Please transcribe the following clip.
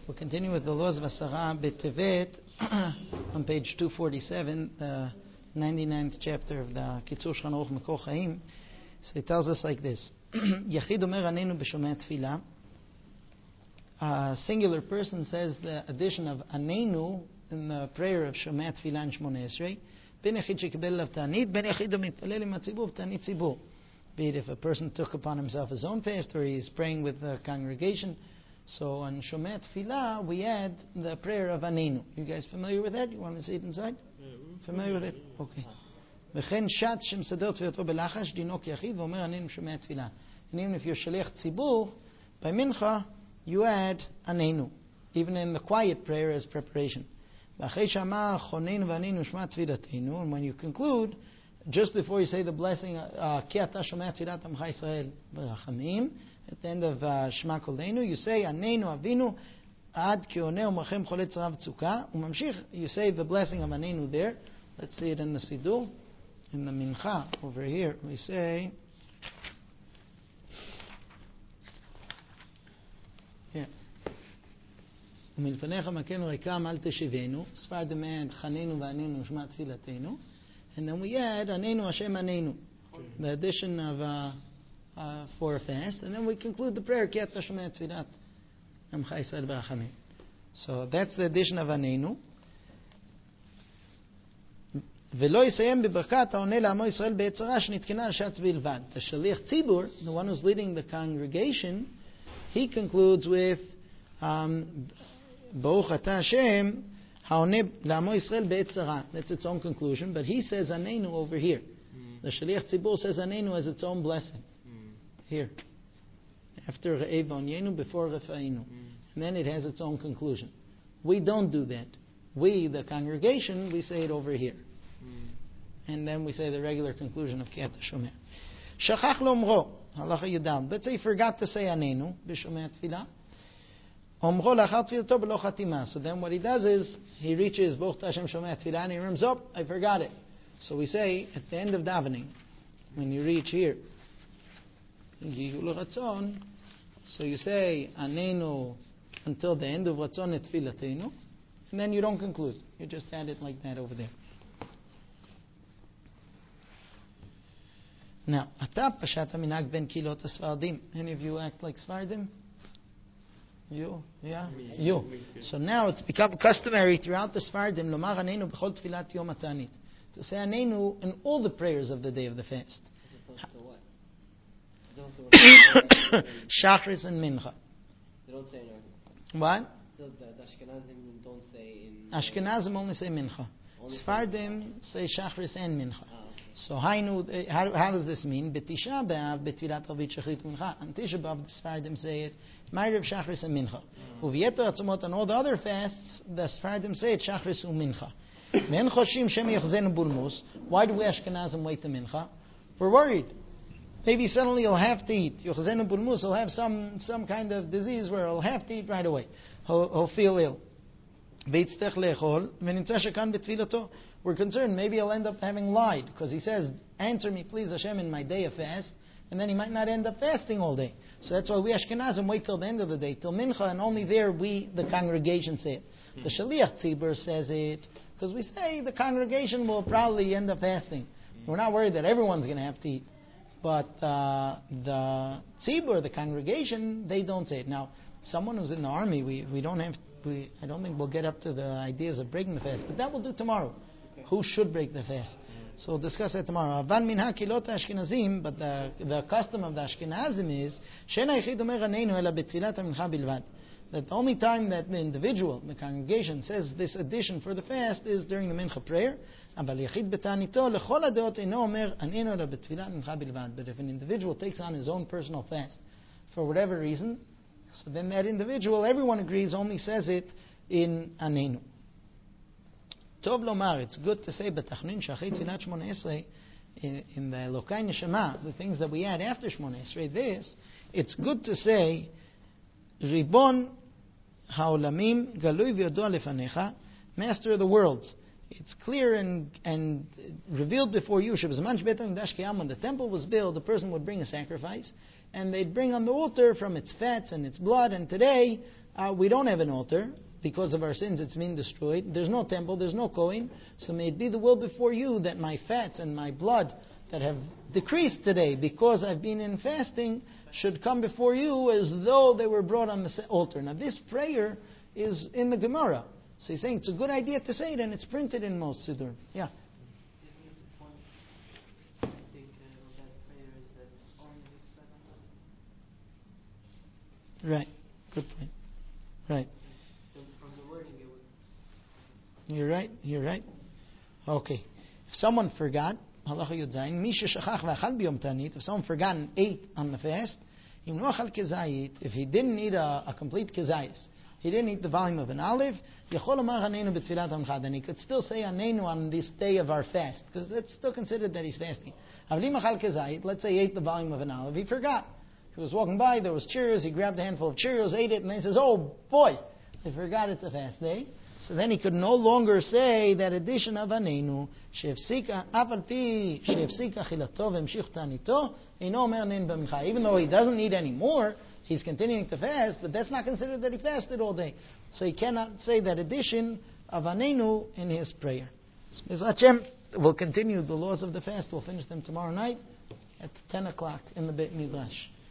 We'll continue with the laws of Asara B'Tevet on page 247, the 99th chapter of the Kitzur Shulchan Aruch Mekor Chaim. So it tells us like this: Yachid Omer Anenu B'Shomei Tefillah. A singular person says the addition of Anenu in the prayer of Shomei Tefillah and Shmoneh Esrei. Ben Yachid Shekibel Lav Ta'anit, Ben Yachid Mitpalel Im HaTzibur Ta'anit Tzibur. Be it if a person took upon himself his own fast or he's praying with the congregation. So on Shomei Tefillah we add the prayer of Anenu. You guys familiar with that? You want to see it inside? Familiar with it? Okay. וכן שת שמסדר תפילתו בלחש דינו כיחיד ואומר עננו שומע תפילה. And even if you're shaliach tzibur, by mincha you add anenu, even in the quiet prayer as preparation. ואחרי שאמר חוננו ועננו שמע תפילתנו, and when you conclude, just before you say the blessing, כי אתה שומע תפילת עמך ישראל ברחמים, at the end of שמע קולנו, you say עננו אבינו עד כי עונה ומרחם חולה צרה וצוקה, וממשיך, you say the blessing of עננו there. Let's see it in the Siddur. In the Mincha over here, we say, ומלפניך מכנו ריקם אל תשיבנו, ספרדם add חננו ועננו שמע תפילתנו, and then we add עננו השם עננו, the addition of for a fast, and then we conclude the prayer כי אתה שומע תפילת עמך ישראל ברחמים. So that's the addition of עננו. ולא יסיים בברכת העונה לעמו ישראל בעת צרה שנתקנה על שץ בלבד. The shaliach tzibur, the one who's leading the congregation, he concludes with ברוך אתה השם העונה לעמו ישראל בעת צרה. That's its own conclusion, but he says anenu over here. The shaliach tzibur says anenu as its own blessing. Here. After re'ev onyenu, before refa'inu. And then it has its own conclusion. We don't do that. We, the congregation, we say it over here. And then we say the regular conclusion of Kiyat HaShomeh. Shachach lomro, halacha yudal. Let's say he forgot to say anenu b'shomei tefillah. Omro lachar tefilto b'lo chatima. So then what he does is he reaches Baruch Hashem shomei tefillah and he remembers, oh, I forgot it. So we say at the end of davening, when you reach here, so you say anenu until the end of ratzon tefillatenu, and then you don't conclude. You just add it like that over there. Now, אתה פשט המנהג בין קהילות הספרדים. Any of you act like Sfardim? You? Yeah? You. So now it's become customary throughout the Sfardim לומר עננו בכל תפילת יום התענית. To say עננו in all the prayers of the day of the fast. Shachris and Mincha. They don't say in What? So the Ashkenazim don't say in... Ashkenazim only say Mincha. Sfardim say Shachris and Mincha. So how does this mean? B'tisha b'av b'tfilat Arvit Shachrit Mincha. On Tisha B'av the Sfardim say it Ma'ariv Shachris and Mincha. U'v'yeter atzumot on all the other fasts the Sfardim say it Shachris u'Mincha. Men choshim shem yochzenu bulmus. Why do we Ashkenazim wait to Mincha? We're worried. Maybe suddenly he'll have to eat. Yochzenu bulmus. He'll have some kind of disease where he'll have to eat right away. He'll feel ill. V'yitztech lechol v'nimtza shekan b'tfilato. We're concerned maybe he'll end up having lied because he says, answer me please Hashem in my day of fast, and then he might not end up fasting all day. So that's why we Ashkenazim wait till the end of the day, till Mincha, and only there we, the congregation, say it. The Shaliach Tzibur says it because we say the congregation will probably end up fasting. We're not worried that everyone's going to have to eat. But the Tzibur, the congregation, they don't say it. Now, someone who's in the army, I don't think we'll get up to the ideas of breaking the fast, but that we'll do tomorrow. Who should break the fast? So we'll discuss that tomorrow. But the custom of the Ashkenazim is that the only time that the individual, the congregation, says this addition for the fast is during the Mincha prayer. But if an individual takes on his own personal fast for whatever reason, so then that individual, everyone agrees, only says it in Anenu. Tov lomar, it's good to say betachnin shachei tfilat Shmoneh Esrei in the Elokai Neshama, the things that we add after Shmoneh Esrei, this, it's good to say Ribon haolamim galui v'yodua lefanecha, Master of the worlds. It's clear and revealed before you. Shebazman shebet hamikdash kiyam, when the temple was built, the person would bring a sacrifice, and they'd bring on the altar from its fats and its blood, and today we don't have an altar. Because of our sins, it's been destroyed. There's no temple, there's no Kohen. So may it be the will before you that my fats and my blood that have decreased today because I've been in fasting should come before you as though they were brought on the altar. Now this prayer is in the Gemara. So he's saying it's a good idea to say it, and it's printed in most Siddur. Yeah. Isn't it the point, I think, of that prayer is that only his spread on Right. Good point. Right. from the wording it would... You're right. Okay. If someone forgot, Halacha Yud Zayin, Misha Shachach V'achal B'yom Tanit, if someone forgot and ate on the fast, Im Lo Achal Kezayit, if he didn't eat a complete kezayis, he didn't eat the volume of an olive, Yechol Amar Hanenu B'tfilat Hamcha, then he could still say Hanenu on this day of our fast, because it's still considered that he's fasting. Avlim Achal Kezayit, let's say he ate the volume of an olive, he forgot. He was walking by, there was Cheerios, he grabbed a handful of Cheerios, ate it, and then he says, oh boy, I forgot it's a fast day. So then he could no longer say that addition of Hanenu, Shefsika, Afal Pi, Shefsika Chilato V'mshich Tanito, Eino Omer Nen B'mincha. Even though he doesn't eat any more, he's continuing to fast, but that's not considered that he fasted all day. So he cannot say that addition of Hanenu in his prayer. So Hashem, we'll continue the laws of the fast. We'll finish them tomorrow night at 10 o'clock in the Beit Midrash.